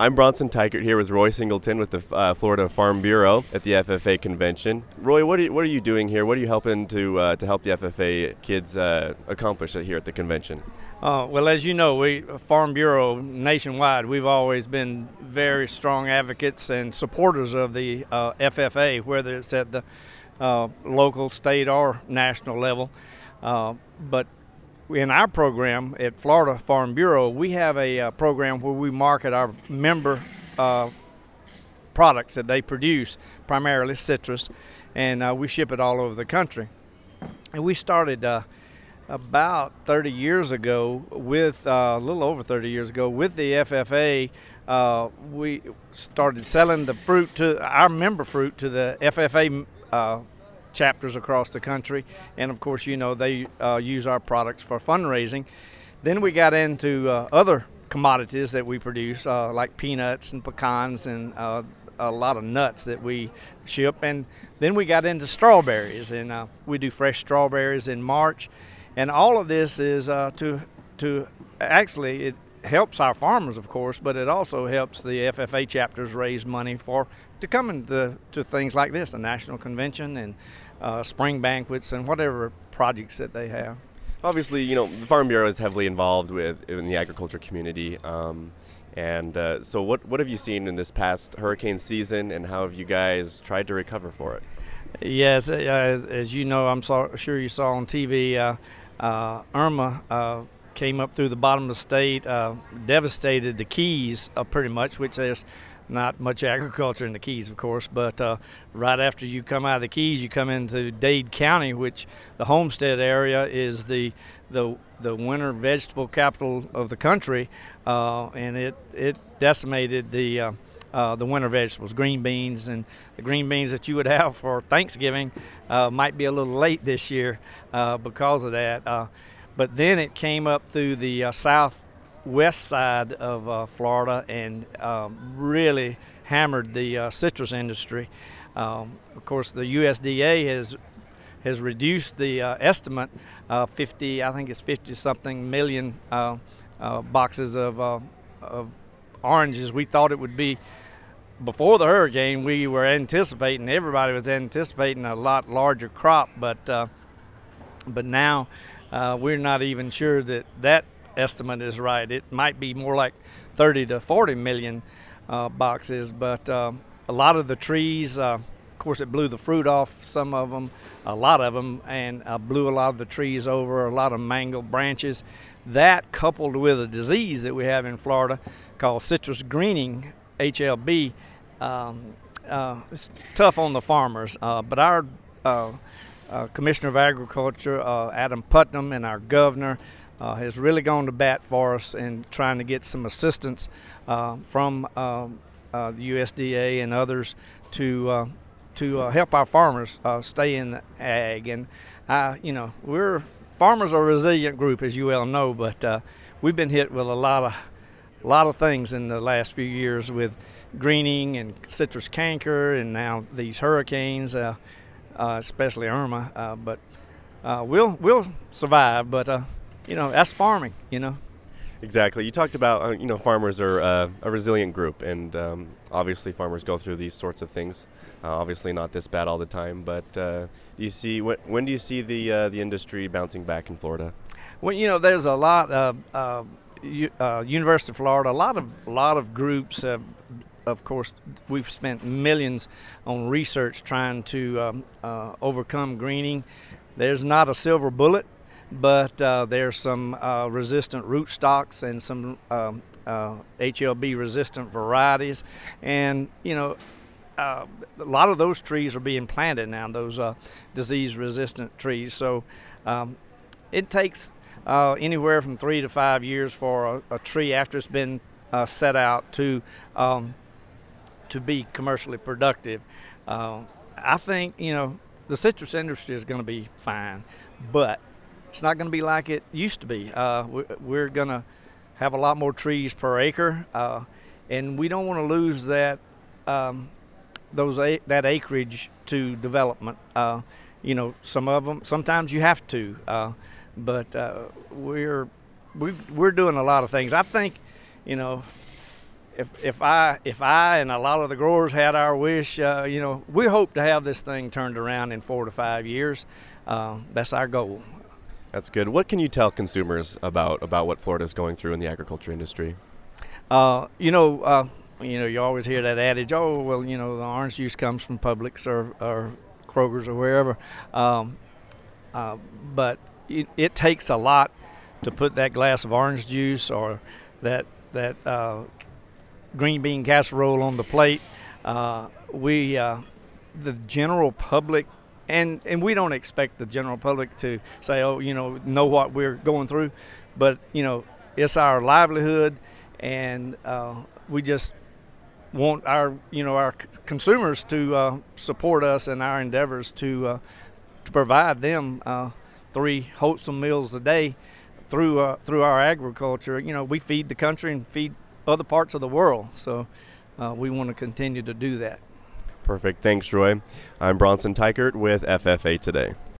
I'm Bronson Tykert here with Roy Singleton with the Florida Farm Bureau at the FFA convention. Roy, what are you doing here? What are you helping to help the FFA kids accomplish here at the convention? Well, as you know, we Farm Bureau nationwide, we've always been very strong advocates and supporters of the FFA, whether it's at the local, state, or national level. But in our program at Florida Farm Bureau, we have a program where we market our member products that they produce, primarily citrus, and we ship it all over the country. And we started about 30 years ago with, a little over 30 years ago, with the FFA. We started selling the fruit our member fruit to the FFA chapters across the country, and of course, you know, they use our products for fundraising. Then we got into other commodities that we produce, like peanuts and pecans and a lot of nuts that we ship. And then we got into strawberries, and we do fresh strawberries in March. And all of this is to actually, it helps our farmers, of course, but it also helps the FFA chapters raise money to come into things like this, a national convention and spring banquets and whatever projects that they have. Obviously, you know, the Farm Bureau is heavily involved in the agriculture community. So what have you seen in this past hurricane season, and how have you guys tried to recover for it? Yes, as you know, I'm sure you saw on TV, Irma came up through the bottom of the state, devastated the Keys pretty much, which there's not much agriculture in the Keys, of course, but right after you come out of the Keys, you come into Dade County, which the Homestead area is the winter vegetable capital of the country, and it decimated the winter vegetables, green beans, and the green beans that you would have for Thanksgiving might be a little late this year because of that. But then it came up through the southwest side of Florida and really hammered the citrus industry. Of course, the USDA has reduced the estimate 50-something million boxes of oranges. We thought it would be, before the hurricane, everybody was anticipating a lot larger crop, but now we're not even sure that estimate is right. It might be more like 30 to 40 million boxes, but a lot of the trees, of course, it blew the fruit off a lot of them, and blew a lot of the trees over, a lot of mangled branches. That, coupled with a disease that we have in Florida called citrus greening, HLB, it's tough on the farmers, but our Commissioner of Agriculture, Adam Putnam, and our governor has really gone to bat for us in trying to get some assistance from the USDA and others to help our farmers stay in the ag. And farmers are a resilient group, as you well know, but we've been hit with a lot of things in the last few years with greening and citrus canker, and now these hurricanes, especially Irma. But we'll survive. But that's farming. Exactly. You talked about farmers are a resilient group, and obviously farmers go through these sorts of things. Obviously not this bad all the time, but when do you see the industry bouncing back in Florida? Well, there's a lot of University of Florida. A lot of groups have. Of course, we've spent millions on research trying to overcome greening. There's not a silver bullet, but there's some resistant rootstocks and some HLB resistant varieties, and a lot of those trees are being planted now, those disease resistant trees. So it takes anywhere from 3 to 5 years for a tree, after it's been set out, to be commercially productive. I think the citrus industry is going to be fine, but it's not going to be like it used to be. We're going to have a lot more trees per acre, and we don't want to lose that acreage to development. Sometimes you have to, but we're doing a lot of things. I think if I and a lot of the growers had our wish, we hope to have this thing turned around in 4 to 5 years. That's our goal. That's good. What can you tell consumers about what Florida is going through in the agriculture industry? You always hear that adage, oh, well, the orange juice comes from Publix or Kroger's or wherever. But it takes a lot to put that glass of orange juice or that green bean casserole on the plate. The general public, and we don't expect the general public to say, oh, know what we're going through, but it's our livelihood, and we just want our consumers to support us in our endeavors to provide them 3 wholesome meals a day through our agriculture. We feed the country and feed other parts of the world, so we want to continue to do that. Perfect. Thanks, Roy. I'm Bronson Teichert with FFA Today.